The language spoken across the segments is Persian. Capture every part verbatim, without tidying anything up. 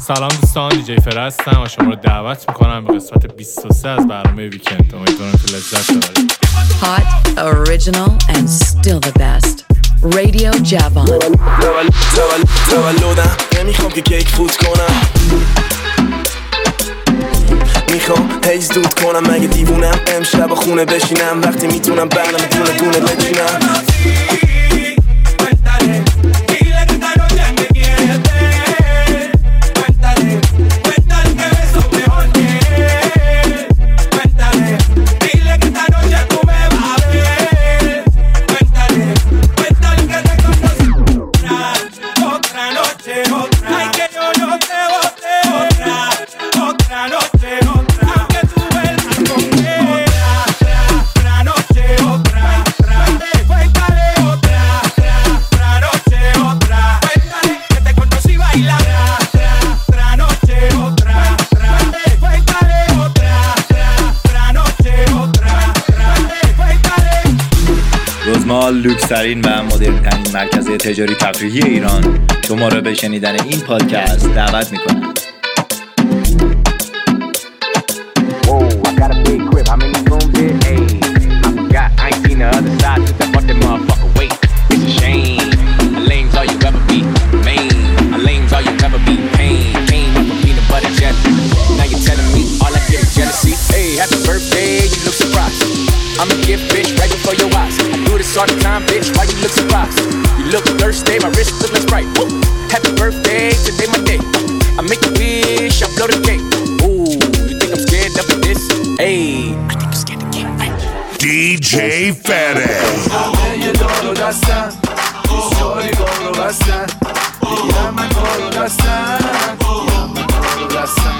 سلام دوستان، دیجی فر هستم و شما رو دعوت میکنم به قسمت بیست و سه از برنامه ویکند. امیدوارم که لذت ببرید. Hot, original and still the best. Radio Javon. تولدم نمیخوام که کیک فوت کنم، میخوام هیز دود کنم. مگه دیوونم امشب خونه بشینم وقتی میتونم برنامه دونه دونه بچینم. روزمال لوکس‌ترین و مدرن‌ترین مرکز تجاری تفریحی ایران شما را به شنیدن این پادکست دعوت می‌کند. I'ma give bitch right before your eyes. I do this all the time, bitch. Why you look surprised? You look thirsty, my wrist look like Sprite. Woo. Happy birthday, today my day. I make a wish, I blow the cake. Ooh, you think I'm scared of this? Hey, I think I'm scared to get right. دی جی Fede. همه دارو دستن، دوستاری بارو بستن، دیگرم من کارو دستن، دیگرم من کارو دستن.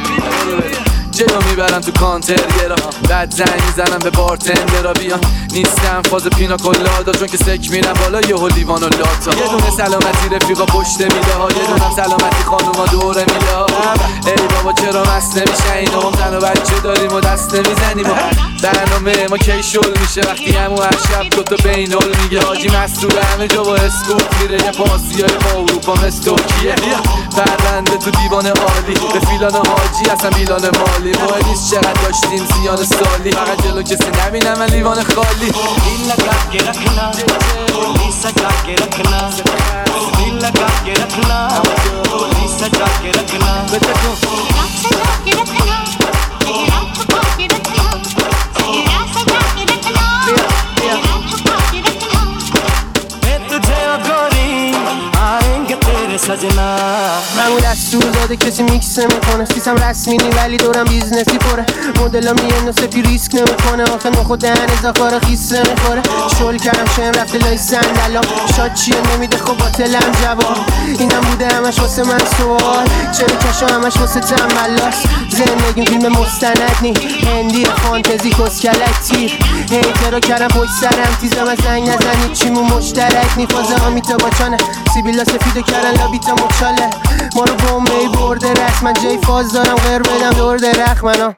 جلو میبرم تو کانتر گرا، بعد زنگ میزنم به بارتندرا بیان. نیستم فاز پینا کلادا چون که سک میرم بالا یهو لیوان و لاتا. یه دونه سلامتی رفیقا پشت میده ها، یه دونه سلامتی خانوما دوره میده ها. ای بابا چرا مست نمیشه اینا، هم زن و بچه داریم و دست نمیزنیم. برنامه ما کی شل میشه وقتی همو هر شب دوتا بینال میگه. حاجی مسئول همه جا با اسکوت میره، یه پاسیای با اروپا مثل ترکیه. پرنده تو دیوان عالی به فیلان حاجی اصلا میلان مالی. مهم نیست چقدر داشتیم زیان سالی، فقط جلو کسی نبینم من لیوان خالی. दिल लगा के रखना, गोली सजा के रखना, दिल लगा के रखना, गोली सजा के रखना, रात सजा के रखना, रात छुपा के रखना, रात सजा के रखना, रात छुपा के रखना. मैं तुझे और गोरी आएंगे तेरे सजना. معمول دستور داده کسی میکس نمیکنه، سیستم رسمی نی ولی دورم بیزنسی پره. مدلا میان سپی ریسک نمیکنه، آخه نخود دهن ازاخاره خیس نمیخوره. شل کردم شم رفته لای صندلام، شاد چیه نمیده خب باطلم جواب. اینم بوده همش واسه من سوال، چرا کشا همش واسه تنبلاس. زندگیم فیلم مستند نی، هندی فانتزی کسکلک تیر. هیترا کردم پشت سرم تیزم از زنگ نزنید چیمون مشترک نی. فازه آمیتا باچانه سیبیلا سفیدو کردن لابیتا مچاله. ما رو بومبی برده رسم، من جای فاز دارم غیر بدم دور درخ منو.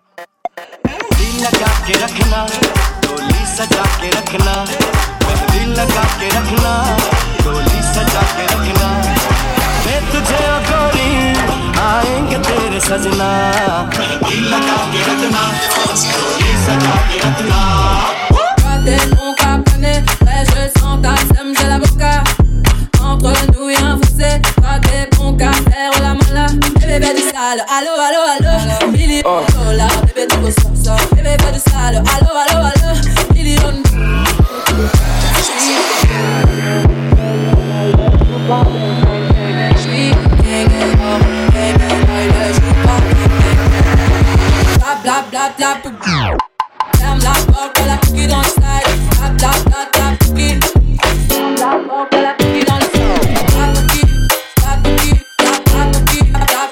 दिल लगा के रखना, गोली सजा के रखना, दिल लगा के रखना, गोली सजा के रखना. मैं तुझे और गोरी आएंगे तेरे सजना. दिल लगा के रखना, गोली सजा के रखना. T'es mon caponet, ouais je sens ta sème, j'ai l'avocat. Entre nous y'a un fossé, toi t'es bon qu'à faire la mala. Bébé fais du sale, allo allo allo, Billy Lola, bébé tu veux ça ça. Bébé fais du sale, allo allo allo, Billy on. J'suis gang et mort, baby boy ne joue pas. Bla bla bla bla bla. Ferme la porte, la cookie dans le slide. Bla bla bla bla cookie. Ferme la porte, la cookie dans le slide. Bla cookie, bla cookie, bla bla cookie, bla bla.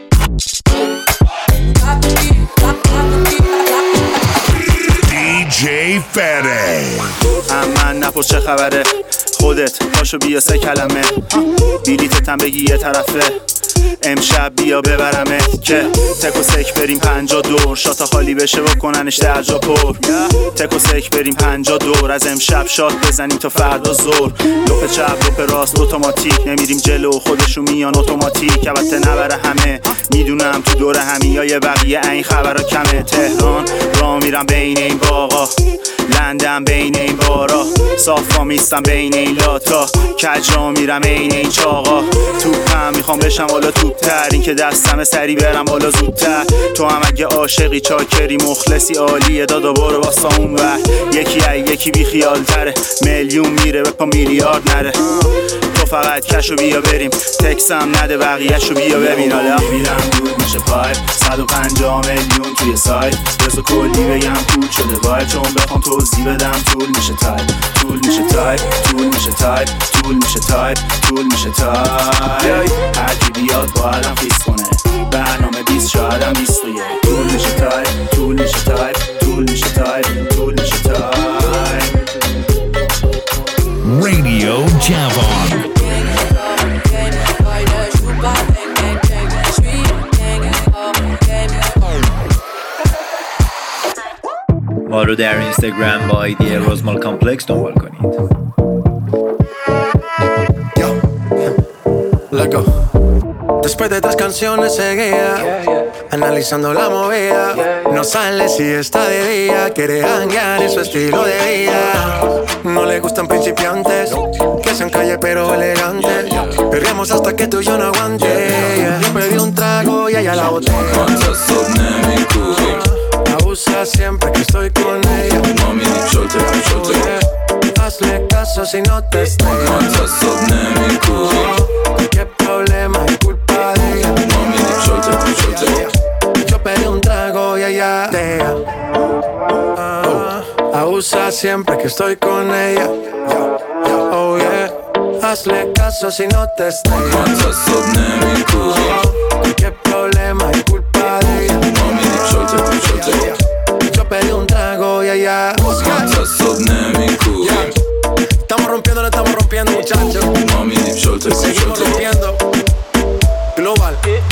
Bla cookie, bla bla cookie, bla bla. دی جی Fede. اما نپرس چه خبره، خودت پاشو بیا سه کلمه. بیلیتتم بگی یه طرفه، امشب بیا ببرمت که تک و سک بریم پنجا دور شاتا خالی بشه و کننش در جا پر تک و سک بریم پنجا دور از امشب شات بزنیم تا فردا زور لپ چپ لپ راست اتوماتیک نمیریم جلو خودشون میان اتوماتیک البته نبره همه میدونم تو دور همیای بقیه این خبرها کمه تهران را میرم بین این باغا لندن بین این بارا صافا میستم بین این لاتا کج را میرم این این چاقا توپم میخوام بشم بالا توپتر این که دستم سری برم بالا زودتر تو هم اگه عاشقی چاکری مخلصی عالیه دادا برو واسه اون ور یکی ای یکی بی خیال تره میلیون میره به پا میلیارد نره تو فقط کشو بیا بریم تکسم نده بقیهشو بیا ببین حالا میرم دود میشه پایپ صد و پنجاه میلیون توی سایت بزا کلی بگم پول شده باید چون بخوام توضیح بدم طول میشه تایپ طول میشه تایپ طول میشه تایپ طول میشه تایپ طول میشه تایپ هرکی بیاد با آدم خیس کنه برنامه بیست شاید هم بیست و یک طول میشه تایپ طول میشه تایپ طول میشه تایپ طول میشه تایپ Radio Javon. ما رو در اینستاگرام با آیدی روزمال کامپلکس دنبال کنید. Loco. Después de tres canciones seguía analizando la movida. No sale si está de día. Quiere hanguear en su estilo de vida. No le gustan principiantes que sean calle pero elegantes. Perreamos hasta que tú y yo no aguante. Yo pedí un trago y ella la botella. Abusa siempre que estoy con ella. Hazle caso si no te estrellas. ¿Qué problema es culpa de ella? Yo pedí un trago y ella tea. Ah, abusa siempre que estoy con ella. Oh yeah. Hazle caso si no te estrellas. ¿Qué problema es culpa de ella? Yo pedí un trago y ella estamos rompiendo, no estamos rompiendo, muchachos. Seguimos rompiendo. Global.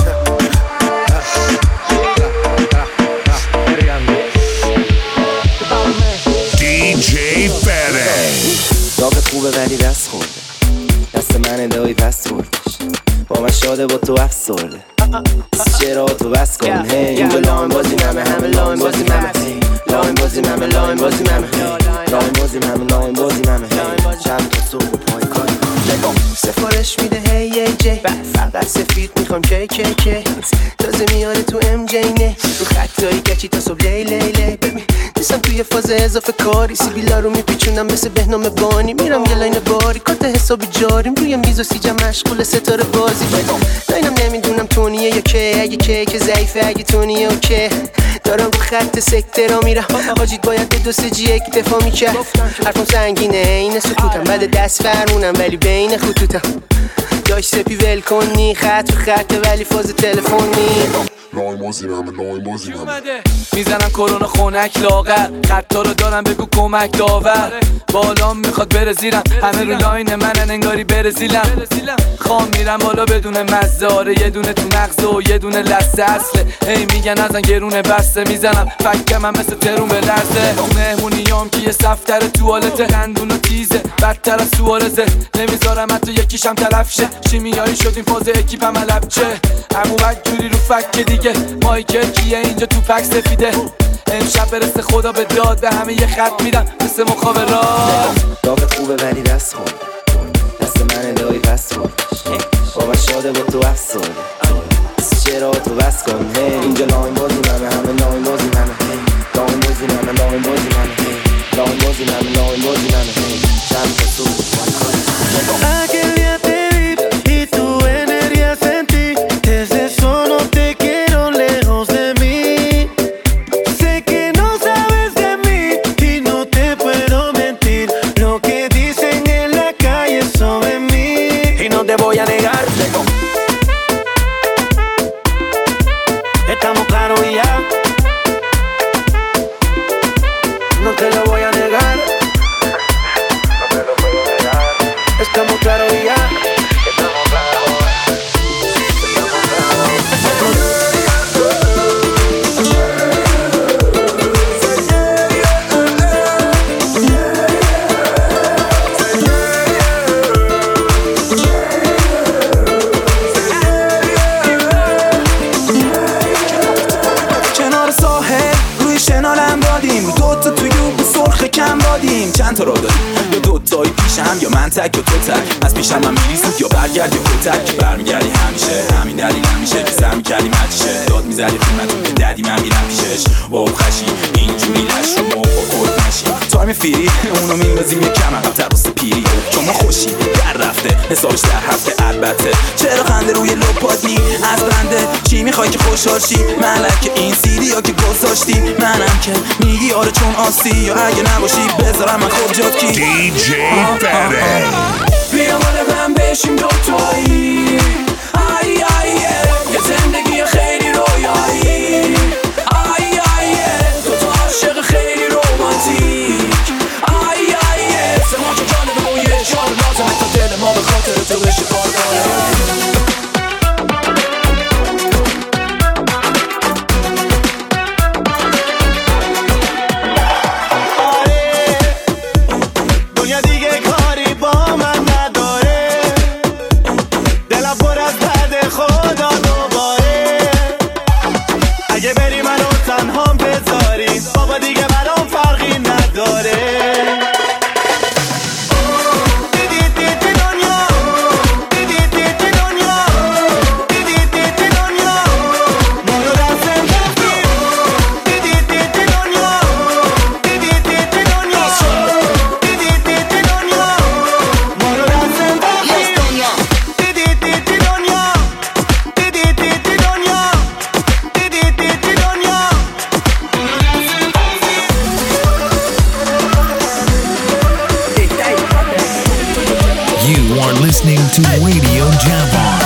دی جی Fede. داغت خوبه ولی دست خورده دست من دایی پس خوردش با من شاده با تو افسرده چرا تو بس کن هی اینجا لاین بازی ممه همه لاین بازی ممه لاین بازی ممه لاین بازی ممه لاین بازی ممه لاین بازی ممه چند تا صبح و پای کاری سفارش میده هی ای جی فقط سفید میخوام کی کی کی تازه میاره تو ام جی نه رو خطایی گچی تا صبح لی لی لی ببین نیستم توی فاز اضافه کاری سیبیلا رو میپیچونم مثل بهنام بانی میرم یه لاین باری کارت حسابی جاریم روی میز و سیجم مشغول ستاره بازی لاینم نمیدونم تونیه یا که اگه که که ضعیفه اگه تونیه اوکی دارم رو خط سکته را میرم حاجید باید به دو سه جی یک دفاع میکرد حرفم سنگینه این سکوتم بعد دست فرمونم ولی بین خطوطم داشت سپی ول کنی خط رو خطه ولی فاز تلفنی لاین بازی ممه لاین بازی ممه میزنم کرونا خونک لاغر خطا رو دارم بگو کمک داور بالام میخواد بره زیرم همه رو لاین منن انگاری برزیلم خوام میرم بالا بدون مزه آره یه دونه تو نقضه و یه دونه لسه اصله هی میگن ازن گرونه بسته میزنم فکم هم مثل ترون به لرزه مهمونیام که یه صفتر توالته خندون و تیزه بدتر از سوارزه نمیذارم حتی یکیشم طرف شه شیمیایی شد این فاز اکیپم علب چه همون وقت جوری رو فکر دیگه مایکل کیه اینجا تو پک سفیده امشب برسه خدا به داد به همه یه خط میدم مثل مخابرات داغت خوبه ولی دست خورده دست من دایی پس خوردش با من شاده با تو افسرده چرا تو بس کن هی اینجا لاین بازی ممه همه لاین بازی ممه لاین بازی ممه لاین بازی ممه لاین بازی ممه لاین بازی ممه چند تا صبح Aquel día te vi y tu energía sentí desde solo te quiero lejos de mí sé que no sabes de mí y no te puedo mentir lo que dicen en la calle sobre mí y no te voy a negar estamos claros y ya no te lo voy a negar no te lo puedo negar estamos claros y رفتیم چند تا راه داریم، یا دو تایی پیشم یا من تک یا تو تک، از پیشم من میری زود یا برگرد یا کتک، برمیگردی همیشه همین دلیل همیشه که سر میکردی مچشه، داد میزدی خونتون که دردی من میرم پیشش، واو خشی اینجوری لش رو موقع خود نشی، تایم فیری اونو میندازیم یه کم عقب‌تر واسه پیری، شما خوشی در رفته حسابش در هفته، البته چرا خنده روی لپات نی از بنده، چی میخوای که خوشحال شی ملک این سیدی ها که گذاشتی، منم که میگی آره چون آسی، یا اگه نباشی بذارم من خود جات کی دی جی فره بیا مال من بشیم دوتایی، ای ای یه زندگی خیلی رویایی، ای ای تو تو عاشق خیلی رومانتیک، ای ای سه ما که جانب و یه جان لازمه تا دل ما به خاطر تو بشه بارگانه. To Radio Javon.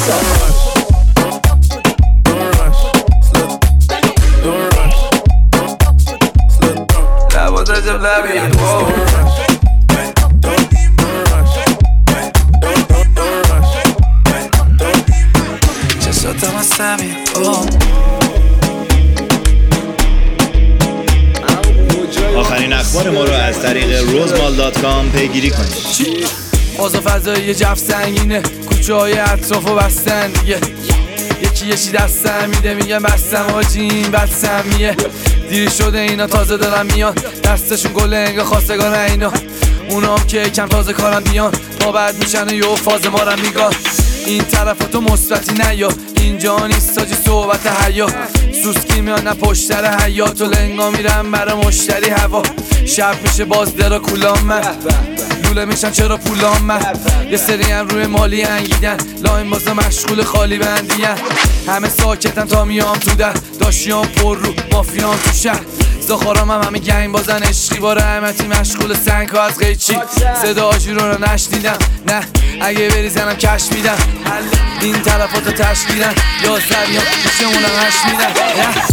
آخرین اخبار ما رو از طریق روزمال دات کام پیگیری کنید. اوضاع فضایی جف سنگینه، کوچه های اطراف و بستن دیگه، یکی یکی دستم میده میگم بستم آجی این بد سمیه، دیر شده اینا تازه دارن میان، دستشون گل انگا خواستگان اینا، اونا هم که کم تازه کارن بیان، ما بعد میشن یه فاز ما رو میگن، این طرف تو مثبتی نیا، اینجا نیست آجی صحبت حیا، سوسکی میان نه پشتر حیات و لنگا میرم برا مشتری هوا، شب میشه باز درا کولام من لوله میشن چرا پولام من، یه سری هم روی مالی انگیدن، لاین بازا مشغول خالی بندیان، همه ساکتن تا میام تو در، داشیام پر رو مافیام تو شهر، زخارام هم همه گنگ بازن عشقی با رحمتی مشغول سنگ ها از قیچی، صدا آجی رو رو نشنیدم، نه اگه بری زنم کش میدم، این طرفات تشکیدن، یا زریان میشه اونم هش میدن.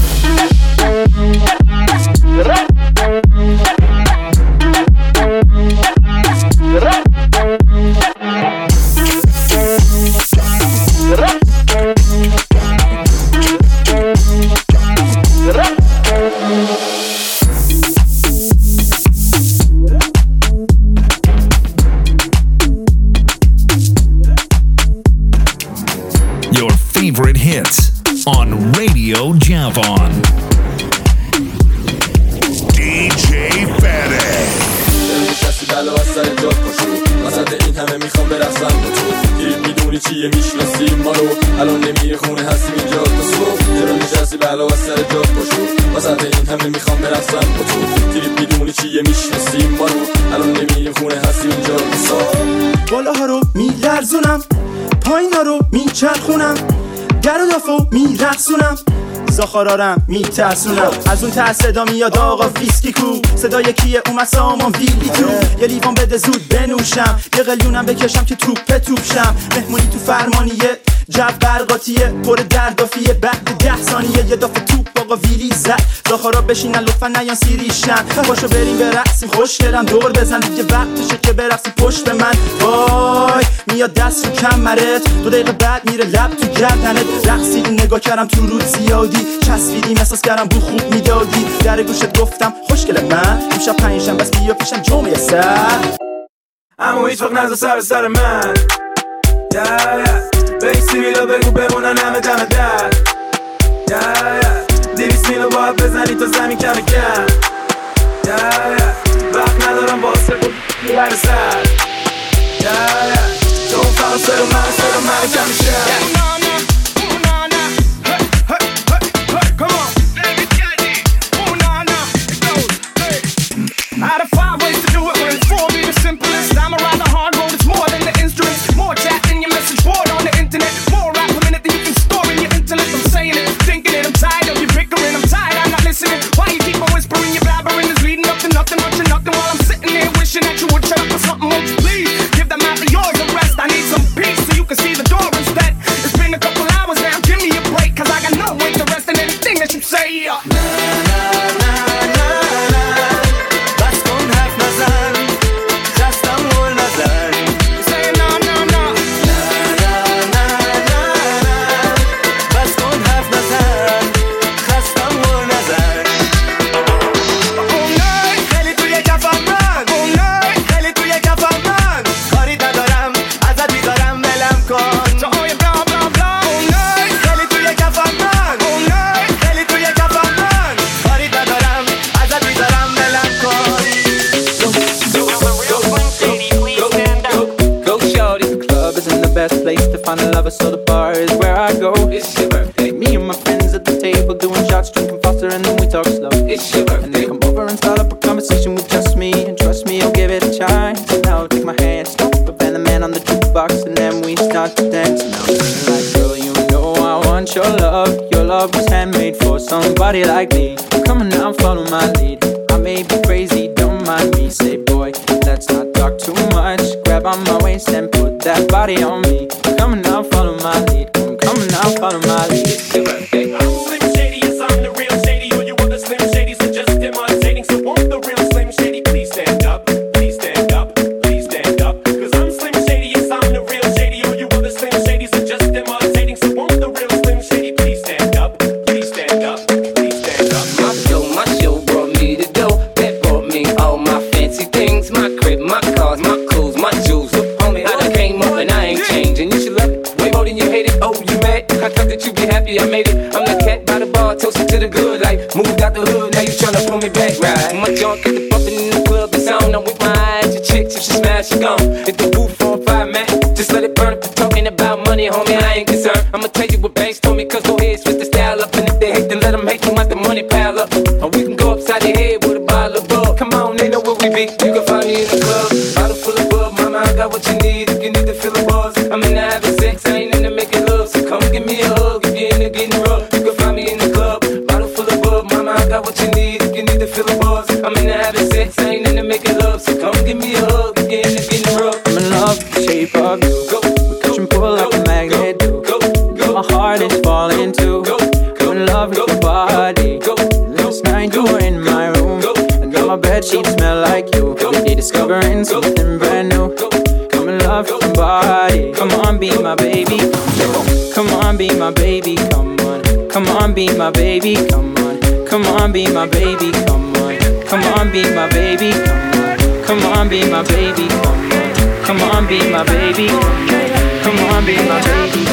Your favorite hits on Radio Javon. دی جی Fede. کسی بلا از سر جاد پاشو وسط این همه میخوام برقصم با تو، گیرید میدونی چیه میشناسیم ما رو، الان نمیره خونه هستیم اینجا تا صبح، چرا نشستی بلا از سر جاد پاشو وسط این همه میخوام برقصم با تو، گیرید میدونی چیه میشناسیم ما رو، الان نمیره خونه هستیم اینجا تا صبح، بالاها رو میلرزونم پایینا رو میچرخونم، در و دافو میرقصونم، زاخارارم میترسونم، از اون ته صدا میاد آقا ویسکی کو، صدای کیه اومد سامان ویلی تو، یه لیوان بده زود بنوشم، یه قلیونم بکشم که توپ توپ شم، مهمونی تو فرمانیه جو برقاتیه پر دردافیه، بعد ده ثانیه یه دافه توپ آقا ویلی زد، زاخارا بشینن لطفا نیان سیریشن، باشو بریم برقصیم خوشگلم دور بزن دیگه وقتشه که برقصی پشت من، وای میاد دست رو کمرت، دو دقیقه بعد میره لب تو گردنت، رقصیدی نگاه کردم تو رود زیادی، چسبیدیم احساس کردم بو خوب میدادی، در گوشت گفتم خوشگل من امشب پنجشنبه بس بیا پیشم جمعه سر، اما هیچ وقت نذار سر سر من، به این سیویلا بگو بمونن همه دم در، دیویس میلو باید بزنی تا زمین کم کم، وقت ندارم واسه بود برسد تو فقط سر من سر من کم میشه Out of five ways to do it, but it's four be the simplest. I'm a rather hard road, it's more than the instruments. More chat than your message board on the internet. More rap per minute than you can store in your intellect. I'm saying it, thinking it, I'm tired of you bickering. I'm tired, I'm not listening. Why you keep on whispering, your blabbering is leading up to nothing, much of nothing. While I'm sitting there wishing that you would shut up for something, won't you please? Give that mouth of yours a rest. I need some peace so you can see the door instead. It's been a couple hours now, give me a break, cause I got no interest in anything that you say. uh. Find a lover, so the bar is where I go. It's your birthday. Me and my friends at the table doing shots, drinking faster, and then we talk slow. It's your birthday. And they come over and start up a conversation with just me, and trust me, I'll give it a chance. And now I'll take my hand, stop, and the man on the jukebox, and then we start to dance. And now I'm like, girl, you know I want your love. Your love was handmade for somebody like me. Come on now, follow my lead. I may be crazy, don't mind me. Say, boy, let's not talk too much. Grab on my waist and put that body on me. Come on now, follow my lead. Come, come on now, follow my lead. It's your birthday. I'm Slim Shady, yes, I'm the real Shady. Or you other Slim Shadys are just imitating. So won't the real Slim Shady please stand up? Please stand up, please stand up. Cause I'm Slim Shady, yes, I'm the real Shady. Or you other Slim Shadys are just imitating. So won't the real Slim Shady please stand up? Please stand up, please stand up. My show, my show brought me the dough. That brought me all my fancy things. My crib, my cars, my clothes, my jewels. Look, homie, I done came up and I ain't changing. You should love it way more than you hate it. Oh, you mad? I thought that you be happy I made it. I'm the cat by the bar, toasted to the good life. Moved out the hood, now you tryna pull me back, right? My junk get the bumping in the club, it's on. I'm with my eyes, your chicks, if she smash, she gone. If the roof on fire, man, just let it burn. If you're talking about money, homie, I ain't concerned. I'ma tell you what banks told me, cause go ahead, switch the style up. And if they hate, then let them hate, them let the money pile up. Or we can go upside the head with a bottle of bug. Come on, they know where we be. You can find me in the club, bottle full of bug. Mama, I got what you need if you need to fill the bars. I'm in the having sex, I ain't in the making love. So come give me a hug if you're in the getting rough. You can find me in the club, bottle full of bug. Mama, I got what you need if you need to fill the bars. I'm in the having sex, I ain't in the making love. So come give me a hug if you're in the getting rough. I'm in love with the shape of you. Go, we push and pull like a magnet do. Go, go, my heart is falling too. I'm in love with your body. Last night you were in my room, and now my bed sheets smell like you. Every day discovering something brand new. I'm in love with your body. Come on, be my baby. Come on, be my baby. Come on. Come on, be my baby. Come on. Come on, be my baby. Come on. Come on, be my baby. Come on. Come on, be my baby. Come on. Come on, be my baby. Come on, be my baby.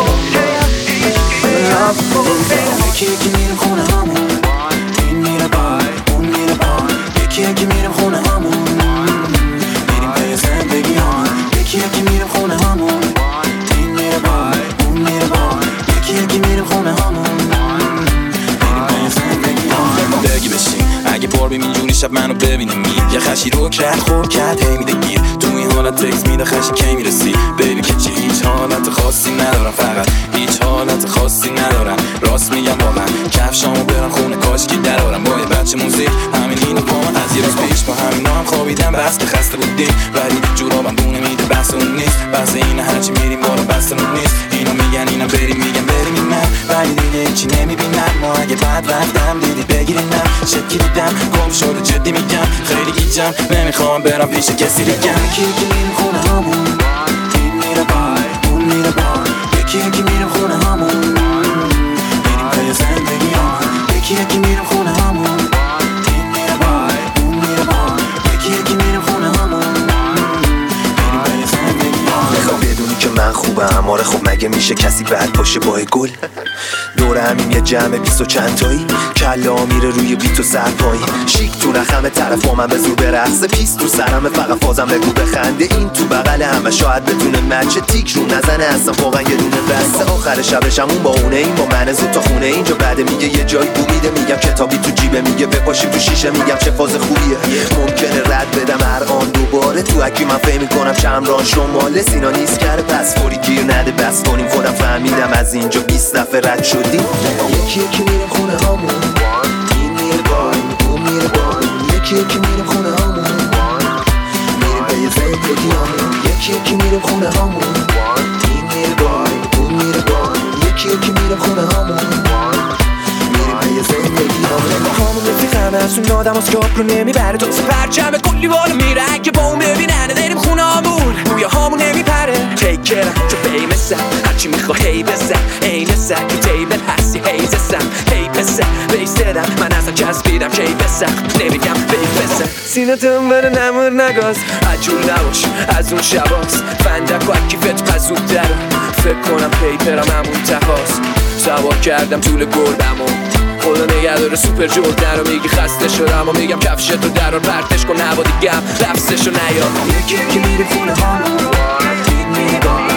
I'm in love with you. یکی یکی میرم خونه همون این میره بای اون میره بای یکی یکی میرم خونه همون میریم پی زندگی همون یکی یکی میرم خونه همون این میره بای اون میره بای یکی یکی میرم خونه همون میریم پی زندگی همون بگی بشین اگه بار بیم اینجوری شب منو ببینیم یه خشی رو کرد خور کرد هی میده گیر تو این حالت تکس میده خشی کی میرسی بیبی که چی هیچ حالت خاصی ندارم فقط هیچ حالت خاصی ندارم راست میگم واقعا کفشامو برم خونه کاش که درارم با یه بچه موزیک همین اینو با من از یه روز پیش با همینا هم خوابیدم بس که خسته بودیم ولی جورابم دونه میده بحث اون نیست بحث اینه هرچی میریم بالا بحث اون نیست اینا میگن اینا بریم میگن بریم اینم ولی دیگه هیچی نمیبینم ما اگه بد رفتم دیدی بگیرینم شکی دیدم گم شده جدی میگم خیلی گیجم نمیخوام برم پیش کسی دیگم یکی یکی میرم خونه همون این میره بای اون میره بای یکی یکی میرم خونه همون میریم پی زندگی همون یکی یکی میرم خونه همون این میره بای اون میره بای یکی یکی میرم خونه همون میریم پی زندگی همون میخوام بدونی که من خوبم آره خب مگه مگه میشه کسی بعد باشه با گل؟ دور همیم یه جمع بیست و چند تایی کلا میره روی بیت و سرپایی شیک تو رخم طرف با من به زور برقصه پیست تو سرمه فقط فازم بگو بخنده این تو بغل همه شاید بتونه مچه تیک رو نزنه اصلا واقعا یه دونه بسته آخر شبشم اون با اونه این با من زود تا خونه اینجا بعد میگه یه جایی بو میده میگم کتابی تو جیبه میگه بپاشیم تو شیشه میگم چه فاز خوبیه ممکنه رد بدم هر آن دوباره تو اکی من فهم میکنم چمران شماله سینا نیست کرده پس فوری گیر نده بس کنیم خودم فهمیدم از اینجا بیست دفعه رد شدیم یکی یکی میرم خونه هامون این میره بایم اون میره بایم یکی یکی میرم خونه هامون میریم به یه زندگی هامون یکی یکی میرم خونه هامون این میره بایم اون میره بایم یکی یکی میرم خونه هامون میریم به یه زندگی هامون هامون رفیقم از اون آدم از کاپ رو نمیبره تو پرچم کلی بالا میره اگه با اون ببیننه داریم خونه هامون بویا هامون نمیپره تیکرم تو فیمسم هرچی میخوا هی بزن این سر تو تیبل هستی هی زسم هی پسر بیس دادم من ازم چسبیدم کی بسخ نمیگم بی بسر سینه تنبره نمور نگاز عجول نباش از اون شباس فندک و اکیفت پزود درم فکر کنم پیپرم همون تخاص سوار کردم طول گردم و خدا نگه داره سوپر جردن رو میگی خسته شدم و میگم کفشتو درار پرتش کن هوا دیگم لفظشو نیار یکی یکی میره خونه هامون این میگم